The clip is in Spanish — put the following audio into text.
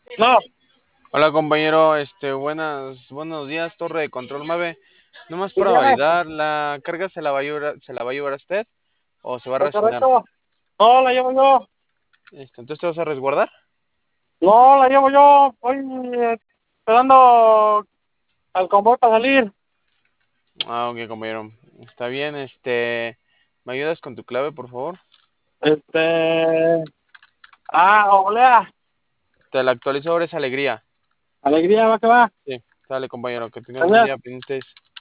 No, Hola compañero, buenos días, torre de control 9. Nomás sí, para dígame, validar, ¿la carga se la va a llevar usted o se va a es reaccionar? correcto. No, la llevo yo. Entonces te vas a resguardar. No, la llevo yo. Voy esperando al convoy para salir. Ah, ok compañero, está bien, ¿me ayudas con tu clave por favor? Olea. Te la actualizo ahora, es alegría. Alegría, va que va. Sí, dale compañero, que tengas buen Gracias. día, pendientes.